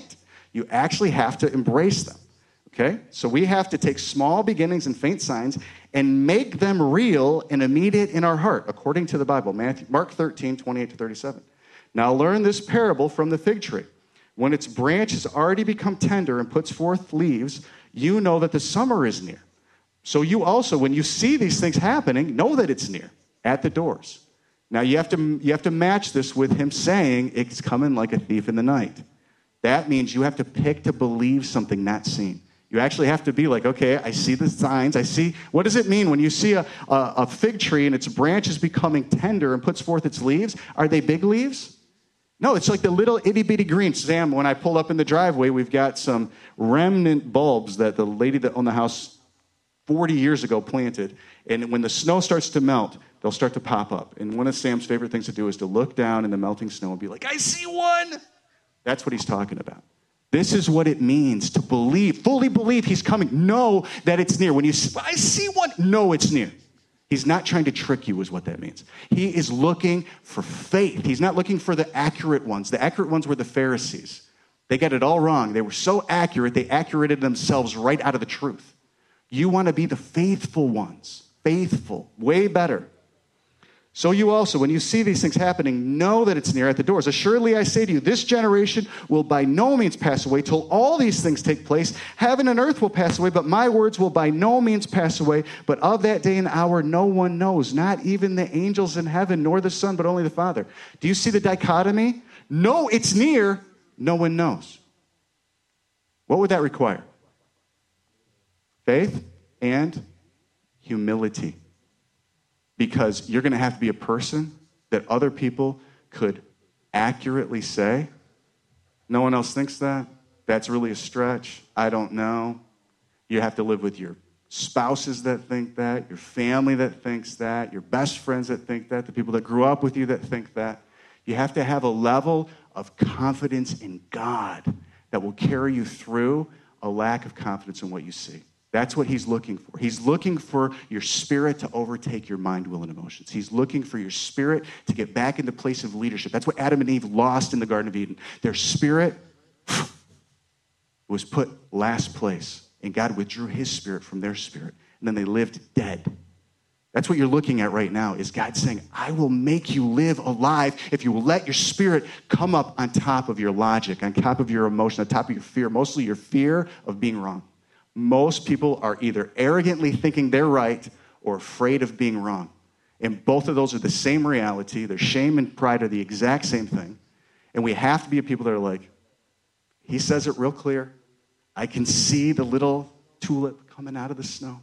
You actually have to embrace them. Okay? So we have to take small beginnings and faint signs and make them real and immediate in our heart, according to the Bible. Mark 13, 28 to 37. Now learn this parable from the fig tree. When its branch has already become tender and puts forth leaves, you know that the summer is near. So you also, when you see these things happening, know that it's near, at the doors. Now you have to match this with him saying it's coming like a thief in the night. That means you have to pick to believe something not seen. You actually have to be like, okay, I see the signs. I see, what does it mean when you see a fig tree and its branch is becoming tender and puts forth its leaves? Are they big leaves? No, it's like the little itty-bitty green. Sam, when I pull up in the driveway, we've got some remnant bulbs that the lady that owned the house 40 years ago planted. And when the snow starts to melt, they'll start to pop up. And one of Sam's favorite things to do is to look down in the melting snow and be like, I see one. That's what he's talking about. This is what it means to believe, fully believe he's coming. Know that it's near. When you say, I see one, know it's near. He's not trying to trick you is what that means. He is looking for faith. He's not looking for the accurate ones. The accurate ones were the Pharisees. They got it all wrong. They were so accurate, they accurated themselves right out of the truth. You want to be the faithful ones. Faithful. Way better. So you also, when you see these things happening, know that it's near at the doors. Assuredly, I say to you, this generation will by no means pass away till all these things take place. Heaven and earth will pass away, but my words will by no means pass away. But of that day and hour, no one knows, not even the angels in heaven, nor the Son, but only the Father. Do you see the dichotomy? No, it's near. No one knows. What would that require? Faith and humility. Because you're going to have to be a person that other people could accurately say, no one else thinks that. That's really a stretch. I don't know. You have to live with your spouses that think that, your family that thinks that, your best friends that think that, the people that grew up with you that think that. You have to have a level of confidence in God that will carry you through a lack of confidence in what you see. That's what he's looking for. He's looking for your spirit to overtake your mind, will, and emotions. He's looking for your spirit to get back into place of leadership. That's what Adam and Eve lost in the Garden of Eden. Their spirit was put last place, and God withdrew his spirit from their spirit, and then they lived dead. That's what you're looking at right now, is God saying, I will make you live alive if you will let your spirit come up on top of your logic, on top of your emotion, on top of your fear, mostly your fear of being wrong. Most people are either arrogantly thinking they're right or afraid of being wrong. And both of those are the same reality. Their shame and pride are the exact same thing. And we have to be a people that are like, he says it real clear. I can see the little tulip coming out of the snow.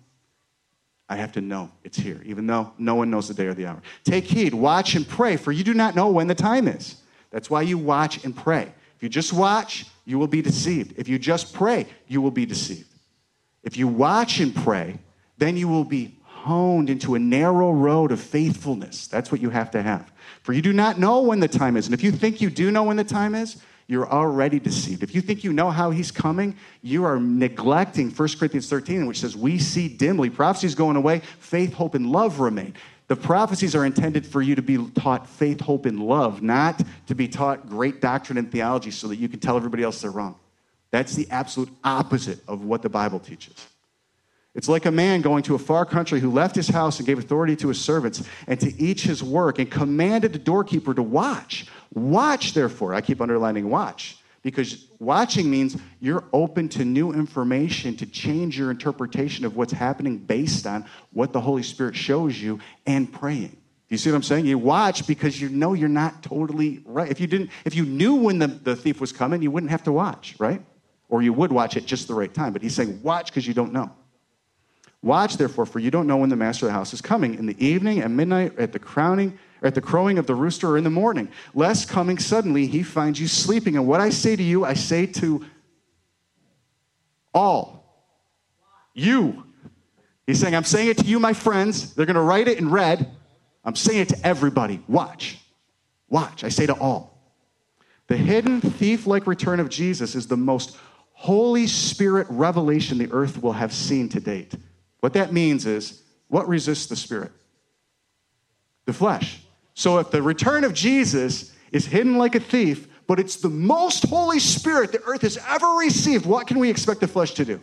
I have to know it's here, even though no one knows the day or the hour. Take heed, watch and pray, for you do not know when the time is. That's why you watch and pray. If you just watch, you will be deceived. If you just pray, you will be deceived. If you watch and pray, then you will be honed into a narrow road of faithfulness. That's what you have to have. For you do not know when the time is. And if you think you do know when the time is, you're already deceived. If you think you know how he's coming, you are neglecting 1 Corinthians 13, which says, we see dimly. Prophecy is going away. Faith, hope, and love remain. The prophecies are intended for you to be taught faith, hope, and love, not to be taught great doctrine and theology so that you can tell everybody else they're wrong. That's the absolute opposite of what the Bible teaches. It's like a man going to a far country who left his house and gave authority to his servants and to each his work and commanded the doorkeeper to watch. Watch, therefore. I keep underlining watch because watching means you're open to new information to change your interpretation of what's happening based on what the Holy Spirit shows you and praying. Do you see what I'm saying? You watch because you know you're not totally right. If you knew when the thief was coming, you wouldn't have to watch, right? Or you would watch at just the right time. But he's saying, watch because you don't know. Watch, therefore, for you don't know when the master of the house is coming, in the evening, at midnight, at the crowing of the rooster, or in the morning, lest coming suddenly he finds you sleeping. And what I say to you, I say to all. You. He's saying, I'm saying it to you, my friends. They're going to write it in red. I'm saying it to everybody. Watch. Watch. I say to all. The hidden thief-like return of Jesus is the most Holy Spirit revelation the earth will have seen to date. What that means is, what resists the Spirit? The flesh. So if the return of Jesus is hidden like a thief, but it's the most Holy Spirit the earth has ever received. What can we expect the flesh to do?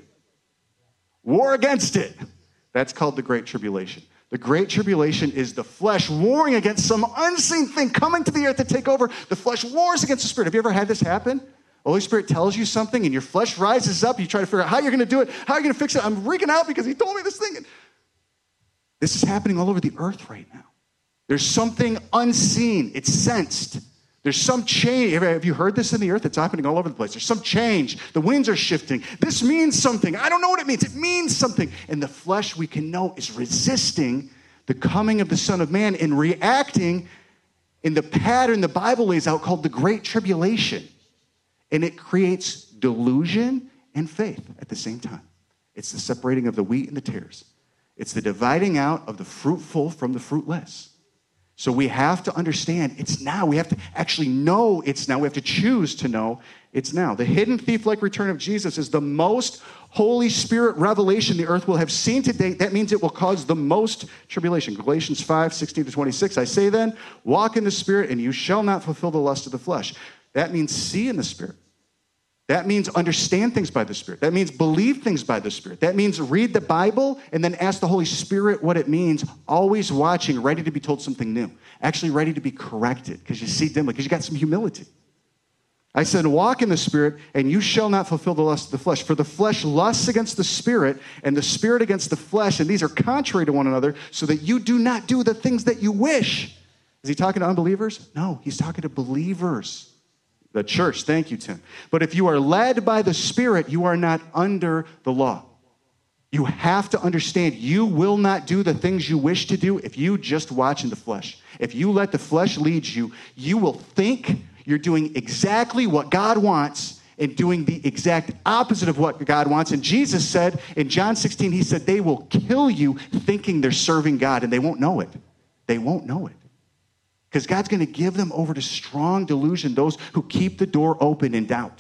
War against it. That's called the Great Tribulation. The Great Tribulation is the flesh warring against some unseen thing coming to the earth to take over. The flesh wars against the Spirit. Have you ever had this happen? The Holy Spirit tells you something and your flesh rises up. You try to figure out how you're going to do it, how you're going to fix it. I'm freaking out because he told me this thing. This is happening all over the earth right now. There's something unseen. It's sensed. There's some change. Have you heard this in the earth? It's happening all over the place. There's some change. The winds are shifting. This means something. I don't know what it means. It means something. And the flesh, we can know, is resisting the coming of the Son of Man and reacting in the pattern the Bible lays out called the Great Tribulation. And it creates delusion and faith at the same time. It's the separating of the wheat and the tares. It's the dividing out of the fruitful from the fruitless. So we have to understand it's now. We have to actually know it's now. We have to choose to know it's now. The hidden thief-like return of Jesus is the most Holy Spirit revelation the earth will have seen to date. That means it will cause the most tribulation. Galatians 5:16-26. I say then, walk in the Spirit, and you shall not fulfill the lust of the flesh. That means see in the Spirit. That means understand things by the Spirit. That means believe things by the Spirit. That means read the Bible and then ask the Holy Spirit what it means, always watching, ready to be told something new, actually ready to be corrected because you see dimly, because you got some humility. I said, walk in the Spirit, and you shall not fulfill the lust of the flesh. For the flesh lusts against the Spirit, and the Spirit against the flesh, and these are contrary to one another, so that you do not do the things that you wish. Is he talking to unbelievers? No, he's talking to believers. The church, thank you, Tim. But if you are led by the Spirit, you are not under the law. You have to understand you will not do the things you wish to do if you just watch in the flesh. If you let the flesh lead you, you will think you're doing exactly what God wants and doing the exact opposite of what God wants. And Jesus said in John 16, he said, they will kill you thinking they're serving God, and they won't know it. They won't know it. Because God's going to give them over to strong delusion, those who keep the door open in doubt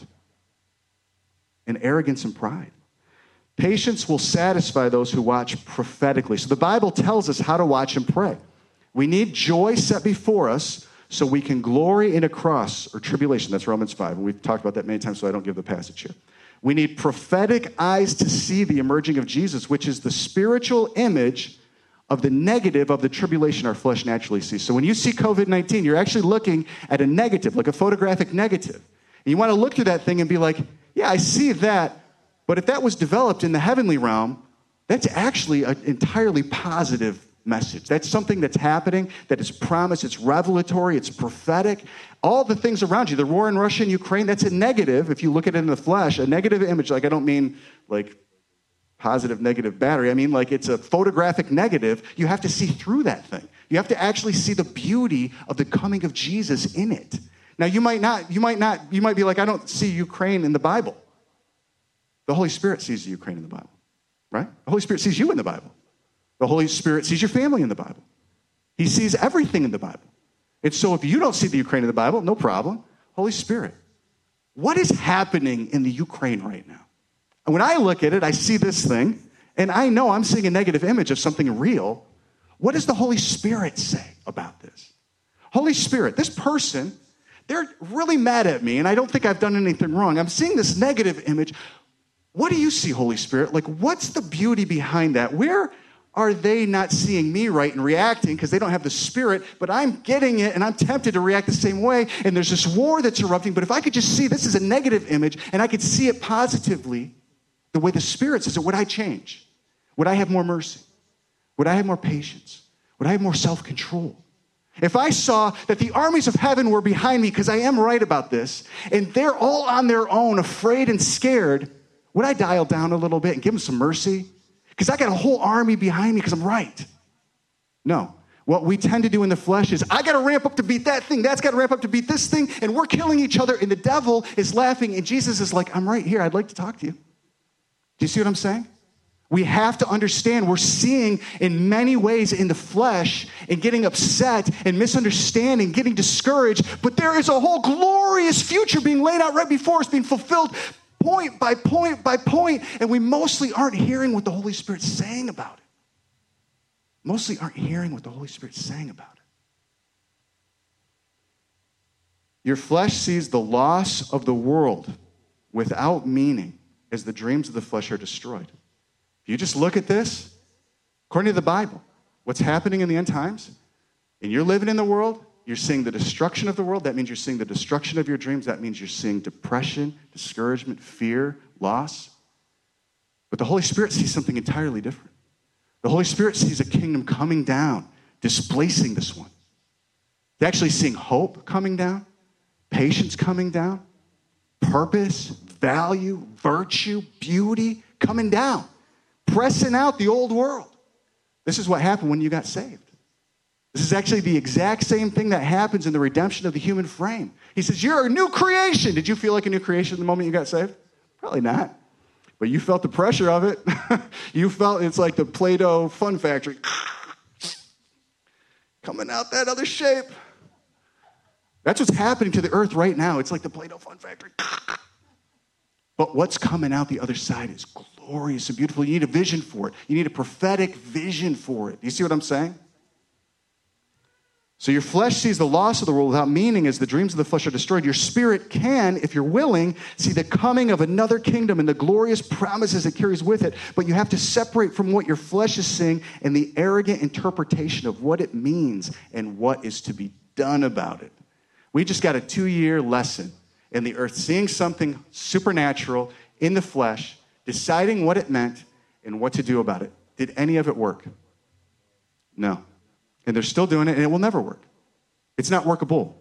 and arrogance and pride. Patience will satisfy those who watch prophetically. So the Bible tells us how to watch and pray. We need joy set before us so we can glory in a cross or tribulation. That's Romans 5. And we've talked about that many times, so I don't give the passage here. We need prophetic eyes to see the emerging of Jesus, which is the spiritual image of the negative of the tribulation our flesh naturally sees. So when you see COVID-19, you're actually looking at a negative, like a photographic negative. And you want to look through that thing and be like, yeah, I see that, but if that was developed in the heavenly realm, that's actually an entirely positive message. That's something that's happening, that is promised, it's revelatory, it's prophetic. All the things around you, the war in Russia and Ukraine, that's a negative, if you look at it in the flesh, a negative image. Like, I don't mean like positive, negative battery. I mean, like, it's a photographic negative. You have to see through that thing. You have to actually see the beauty of the coming of Jesus in it. Now, you might be like, I don't see Ukraine in the Bible. The Holy Spirit sees the Ukraine in the Bible, right? The Holy Spirit sees you in the Bible. The Holy Spirit sees your family in the Bible. He sees everything in the Bible. And so if you don't see the Ukraine in the Bible, no problem. Holy Spirit, what is happening in the Ukraine right now? And when I look at it, I see this thing, and I know I'm seeing a negative image of something real. What does the Holy Spirit say about this? Holy Spirit, this person, they're really mad at me, and I don't think I've done anything wrong. I'm seeing this negative image. What do you see, Holy Spirit? Like, what's the beauty behind that? Where are they not seeing me right and reacting because they don't have the Spirit, but I'm getting it, and I'm tempted to react the same way, and there's this war that's erupting, but if I could just see this is a negative image, and I could see it positively, the way the Spirit says it, would I change? Would I have more mercy? Would I have more patience? Would I have more self-control? If I saw that the armies of heaven were behind me, because I am right about this, and they're all on their own, afraid and scared, would I dial down a little bit and give them some mercy? Because I got a whole army behind me because I'm right. No. What we tend to do in the flesh is, I got to ramp up to beat that thing. That's got to ramp up to beat this thing. And we're killing each other. And the devil is laughing. And Jesus is like, I'm right here. I'd like to talk to you. Do you see what I'm saying? We have to understand we're seeing in many ways in the flesh and getting upset and misunderstanding, getting discouraged. But there is a whole glorious future being laid out right before us, being fulfilled point by point by point, and we mostly aren't hearing what the Holy Spirit's saying about it. Mostly aren't hearing what the Holy Spirit's saying about it. Your flesh sees the loss of the world without meaning as the dreams of the flesh are destroyed. If you just look at this, according to the Bible, what's happening in the end times, and you're living in the world, you're seeing the destruction of the world. That means you're seeing the destruction of your dreams. That means you're seeing depression, discouragement, fear, loss. But the Holy Spirit sees something entirely different. The Holy Spirit sees a kingdom coming down, displacing this one. They're actually seeing hope coming down, patience coming down, purpose, value, virtue, beauty coming down, pressing out the old world. This is what happened when you got saved. This is actually the exact same thing that happens in the redemption of the human frame. He says, you're a new creation. Did you feel like a new creation the moment you got saved? Probably not. But you felt the pressure of it. You felt it's like the Play-Doh Fun Factory. Coming out that other shape. That's what's happening to the earth right now. It's like the Play-Doh Fun Factory. But what's coming out the other side is glorious and beautiful. You need a vision for it. You need a prophetic vision for it. Do you see what I'm saying? So your flesh sees the loss of the world without meaning as the dreams of the flesh are destroyed. Your spirit can, if you're willing, see the coming of another kingdom and the glorious promises it carries with it. But you have to separate from what your flesh is seeing and the arrogant interpretation of what it means and what is to be done about it. We just got a 2-year lesson in the earth, seeing something supernatural in the flesh, deciding what it meant and what to do about it. Did any of it work? No. And they're still doing it, and it will never work. It's not workable.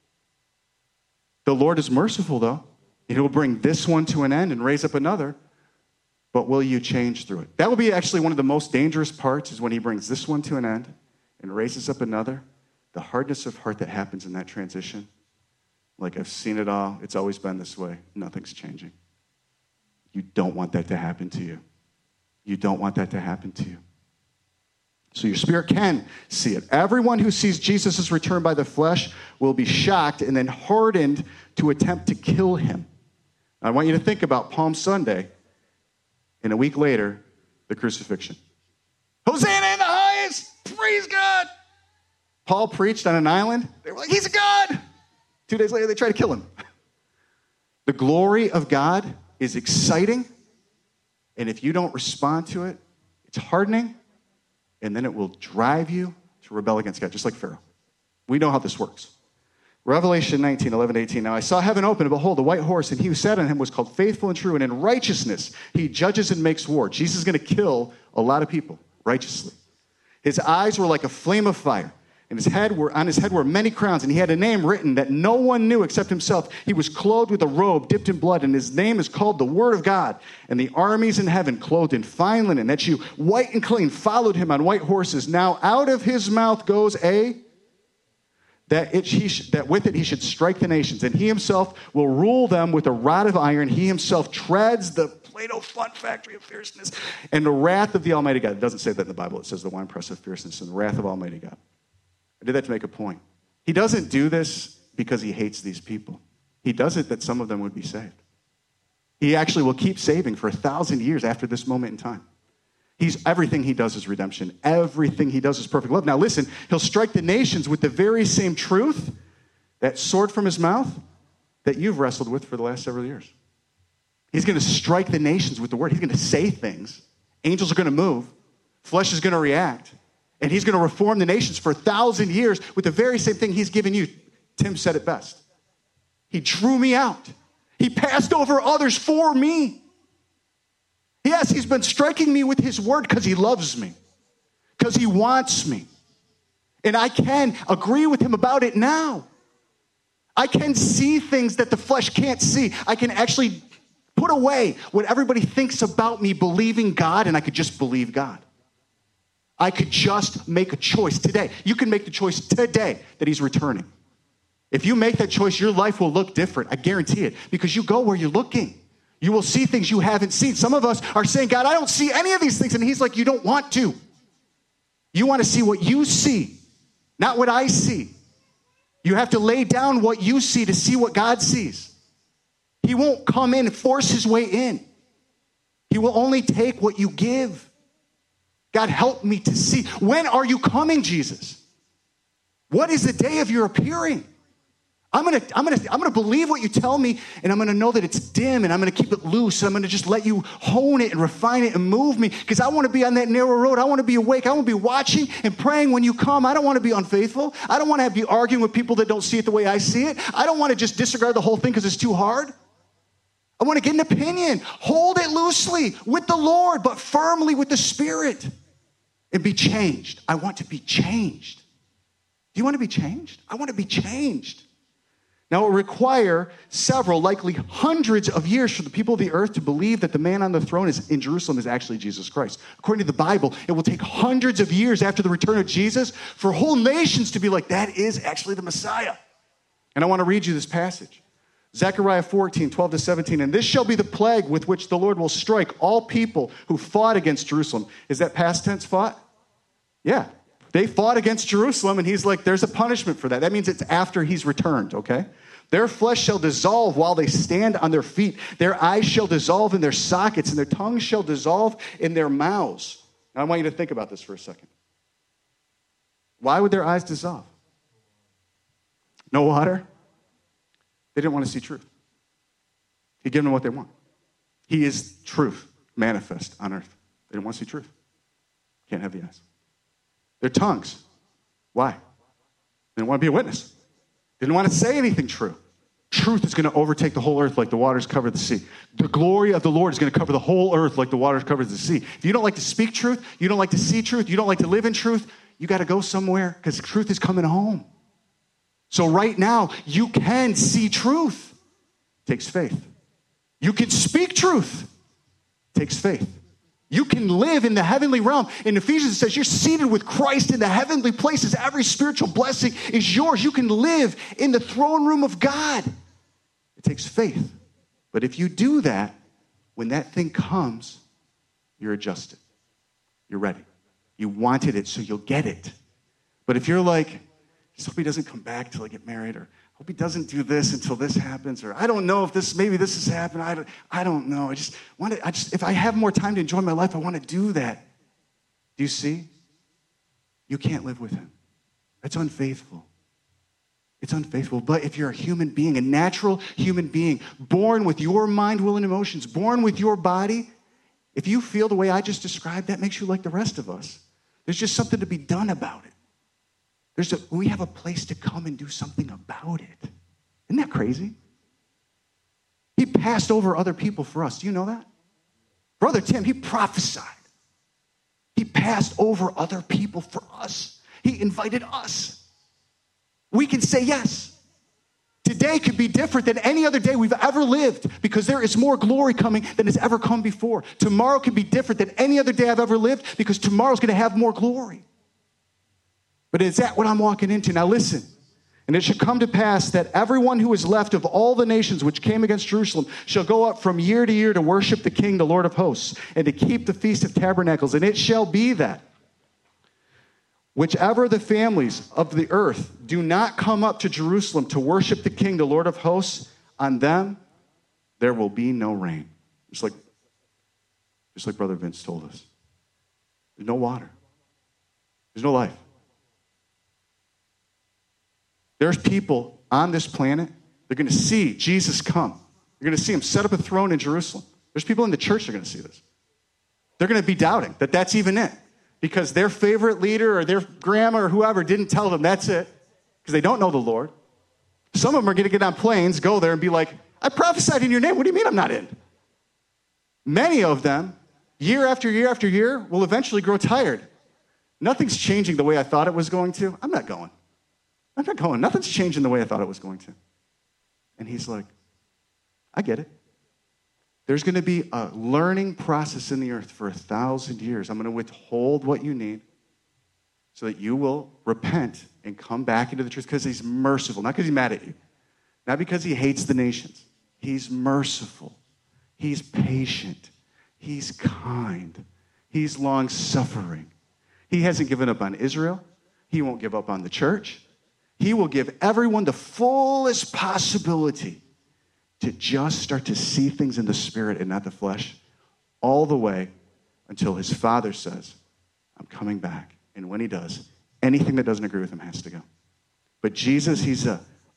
The Lord is merciful, though. And He will bring this one to an end and raise up another. But will you change through it? That will be actually one of the most dangerous parts, is when He brings this one to an end and raises up another. The hardness of heart that happens in that transition. Like, I've seen it all. It's always been this way. Nothing's changing. You don't want that to happen to you. You don't want that to happen to you. So your spirit can see it. Everyone who sees Jesus' return by the flesh will be shocked and then hardened to attempt to kill him. I want you to think about Palm Sunday, and a week later, the crucifixion. Hosanna in the highest! Praise God! Paul preached on an island. They were like, he's a god! 2 days later, they tried to kill him. The glory of God is exciting, and if you don't respond to it, it's hardening, and then it will drive you to rebel against God, just like Pharaoh. We know how this works. Revelation 19, 11, 18. Now I saw heaven open, and behold, a white horse, and he who sat on him was called Faithful and True, and in righteousness he judges and makes war. Jesus is going to kill a lot of people righteously. His eyes were like a flame of fire, and on his head were many crowns, and he had a name written that no one knew except himself. He was clothed with a robe dipped in blood, and his name is called the Word of God. And the armies in heaven, clothed in fine linen, that you white and clean, followed him on white horses. Now out of his mouth goes that with it he should strike the nations, and he himself will rule them with a rod of iron. He himself treads the Play-Doh Fun Factory of fierceness and the wrath of the Almighty God. It doesn't say that in the Bible. It says the winepress of fierceness and the wrath of Almighty God. I did that to make a point. He doesn't do this because he hates these people. He does it that some of them would be saved. He actually will keep saving for 1,000 years after this moment in time. Everything he does is redemption. Everything he does is perfect love. Now listen, he'll strike the nations with the very same truth, that sword from his mouth, that you've wrestled with for the last several years. He's going to strike the nations with the word. He's going to say things. Angels are going to move. Flesh is going to react. And he's going to reform the nations for 1,000 years with the very same thing he's given you. Tim said it best. He drew me out. He passed over others for me. Yes, he's been striking me with his word because he loves me, because he wants me. And I can agree with him about it now. I can see things that the flesh can't see. I can actually put away what everybody thinks about me believing God, and I could just believe God. I could just make a choice today. You can make the choice today that he's returning. If you make that choice, your life will look different. I guarantee it. Because you go where you're looking. You will see things you haven't seen. Some of us are saying, God, I don't see any of these things. And he's like, you don't want to. You want to see what you see, not what I see. You have to lay down what you see to see what God sees. He won't come in and force his way in. He will only take what you give. God, help me to see. When are you coming, Jesus? What is the day of your appearing? I'm gonna believe what you tell me, and I'm gonna know that it's dim, and I'm gonna keep it loose. I'm gonna just let you hone it and refine it and move me, because I want to be on that narrow road. I want to be awake. I want to be watching and praying when you come. I don't want to be unfaithful. I don't want to be arguing with people that don't see it the way I see it. I don't want to just disregard the whole thing because it's too hard. I want to get an opinion. Hold it loosely with the Lord, but firmly with the Spirit, and be changed. I want to be changed. Do you want to be changed? I want to be changed. Now, it will require several, likely hundreds of years for the people of the earth to believe that the man on the throne in Jerusalem is actually Jesus Christ. According to the Bible, it will take hundreds of years after the return of Jesus for whole nations to be like, that is actually the Messiah. And I want to read you this passage. Zechariah 14, 12 to 17. And this shall be the plague with which the Lord will strike all people who fought against Jerusalem. Is that past tense fought? Yeah. They fought against Jerusalem, and he's like, there's a punishment for that. That means it's after he's returned, okay? Their flesh shall dissolve while they stand on their feet. Their eyes shall dissolve in their sockets, and their tongues shall dissolve in their mouths. Now, I want you to think about this for a second. Why would their eyes dissolve? No water? They didn't want to see truth. He gave them what they want. He is truth manifest on earth. They didn't want to see truth. Can't have the eyes. Their tongues. Why? They didn't want to be a witness. They didn't want to say anything true. Truth is going to overtake the whole earth like the waters cover the sea. The glory of the Lord is going to cover the whole earth like the waters cover the sea. If you don't like to speak truth, you don't like to see truth, you don't like to live in truth, you got to go somewhere because truth is coming home. So right now, you can see truth. It takes faith. You can speak truth. It takes faith. You can live in the heavenly realm. In Ephesians, it says you're seated with Christ in the heavenly places. Every spiritual blessing is yours. You can live in the throne room of God. It takes faith. But if you do that, when that thing comes, you're adjusted. You're ready. You wanted it, so you'll get it. But if you're like, I just hope he doesn't come back till I get married, or hope he doesn't do this until this happens, or I don't know if maybe this has happened. I don't know. If I have more time to enjoy my life, I want to do that. Do you see? You can't live with him. It's unfaithful. It's unfaithful. But if you're a human being, a natural human being, born with your mind, will, and emotions, born with your body, if you feel the way I just described, that makes you like the rest of us. There's just something to be done about it. We have a place to come and do something about it. Isn't that crazy? He passed over other people for us. Do you know that? Brother Tim, he prophesied. He passed over other people for us. He invited us. We can say yes. Today could be different than any other day we've ever lived because there is more glory coming than has ever come before. Tomorrow could be different than any other day I've ever lived because tomorrow's going to have more glory. But is that what I'm walking into? Now listen. And it shall come to pass that everyone who is left of all the nations which came against Jerusalem shall go up from year to year to worship the King, the Lord of hosts, and to keep the Feast of Tabernacles. And it shall be that whichever the families of the earth do not come up to Jerusalem to worship the King, the Lord of hosts, on them there will be no rain. Just like Brother Vince told us. There's no water. There's no life. There's people on this planet, they're going to see Jesus come. They're going to see him set up a throne in Jerusalem. There's people in the church that are going to see this. They're going to be doubting that that's even it because their favorite leader or their grandma or whoever didn't tell them that's it because they don't know the Lord. Some of them are going to get on planes, go there and be like, I prophesied in your name. What do you mean I'm not in? Many of them, year after year after year, will eventually grow tired. Nothing's changing the way I thought it was going to. I'm not going. Nothing's changing the way I thought it was going to. And he's like, I get it. There's going to be a learning process in the earth for 1,000 years. I'm going to withhold what you need so that you will repent and come back into the truth because he's merciful, not because he's mad at you, not because he hates the nations. He's merciful. He's patient. He's kind. He's long-suffering. He hasn't given up on Israel. He won't give up on the church. He will give everyone the fullest possibility to just start to see things in the spirit and not the flesh, all the way until his Father says, I'm coming back. And when he does, anything that doesn't agree with him has to go. But Jesus, he's a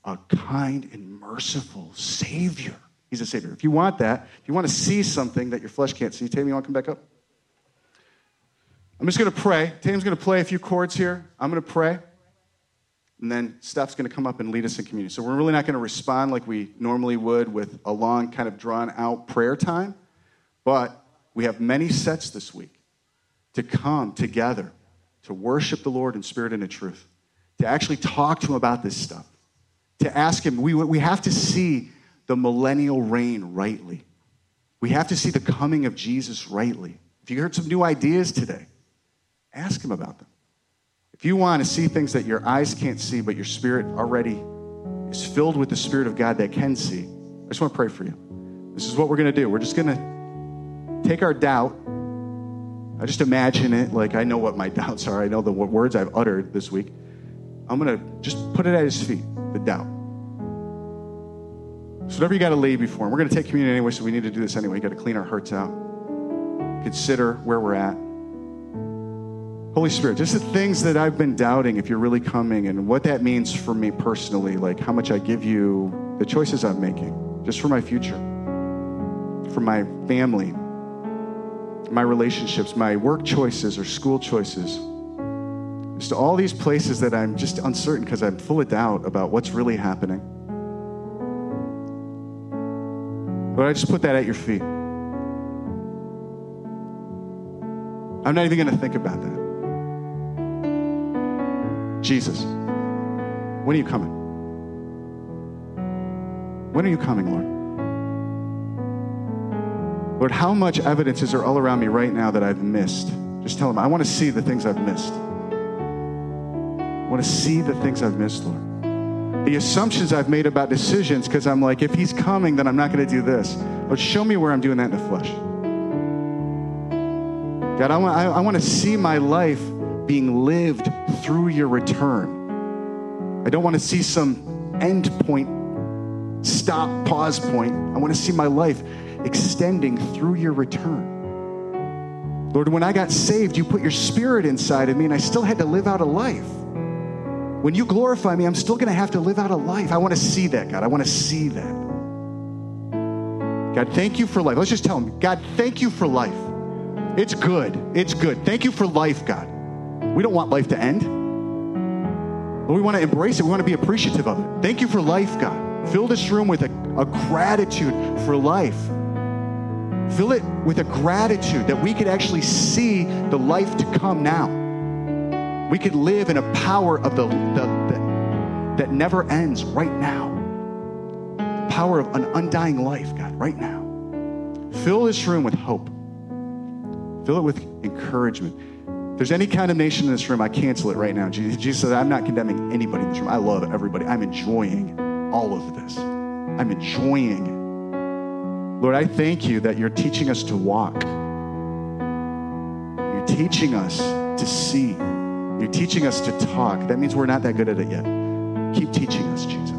a kind and merciful Savior. He's a Savior. If you want that, if you want to see something that your flesh can't see, Tatum, you want to come back up? I'm just going to pray. Tatum's going to play a few chords here. I'm going to pray. And then Steph's going to come up and lead us in communion. So we're really not going to respond like we normally would with a long, kind of drawn-out prayer time. But we have many sets this week to come together to worship the Lord in spirit and in truth, to actually talk to him about this stuff, to ask him. We have to see the millennial reign rightly. We have to see the coming of Jesus rightly. If you heard some new ideas today, ask him about them. If you want to see things that your eyes can't see, but your spirit already is filled with the Spirit of God that can see, I just want to pray for you. This is what we're going to do. We're just going to take our doubt. I just imagine it like I know what my doubts are. I know what words I've uttered this week. I'm going to just put it at his feet, the doubt. So whatever you got to lay before him. We're going to take communion anyway, so we need to do this anyway. You got to clean our hearts out. Consider where we're at. Holy Spirit, just the things that I've been doubting if you're really coming and what that means for me personally, like how much I give you, the choices I'm making, just for my future, for my family, my relationships, my work choices or school choices. Just all these places that I'm just uncertain because I'm full of doubt about what's really happening. But I just put that at your feet. I'm not even going to think about that. Jesus, when are you coming? When are you coming, Lord? Lord, how much evidence is there all around me right now that I've missed? Just tell him, I want to see the things I've missed. I want to see the things I've missed, Lord. The assumptions I've made about decisions, because I'm like, if he's coming, then I'm not going to do this. Lord, show me where I'm doing that in the flesh. God, I want to see my life being lived through your return. I don't want to see some end point, stop, pause point. I want to see my life extending through your return. Lord, when I got saved, you put your Spirit inside of me, and I still had to live out a life. When you glorify me, I'm still going to have to live out a life. I want to see that, God. I want to see that. God, thank you for life. Let's just tell him, God, thank you for life. It's good. It's good. Thank you for life, God. We don't want life to end. But we want to embrace it. We want to be appreciative of it. Thank you for life, God. Fill this room with a gratitude for life. Fill it with a gratitude that we could actually see the life to come now. We could live in a power of that never ends right now. The power of an undying life, God, right now. Fill this room with hope. Fill it with encouragement. If there's any condemnation in this room, I cancel it right now. Jesus says, I'm not condemning anybody in this room. I love everybody. I'm enjoying all of this. I'm enjoying it. Lord, I thank you that you're teaching us to walk. You're teaching us to see. You're teaching us to talk. That means we're not that good at it yet. Keep teaching us, Jesus.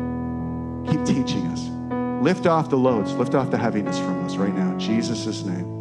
Keep teaching us. Lift off the loads. Lift off the heaviness from us right now. In Jesus' name.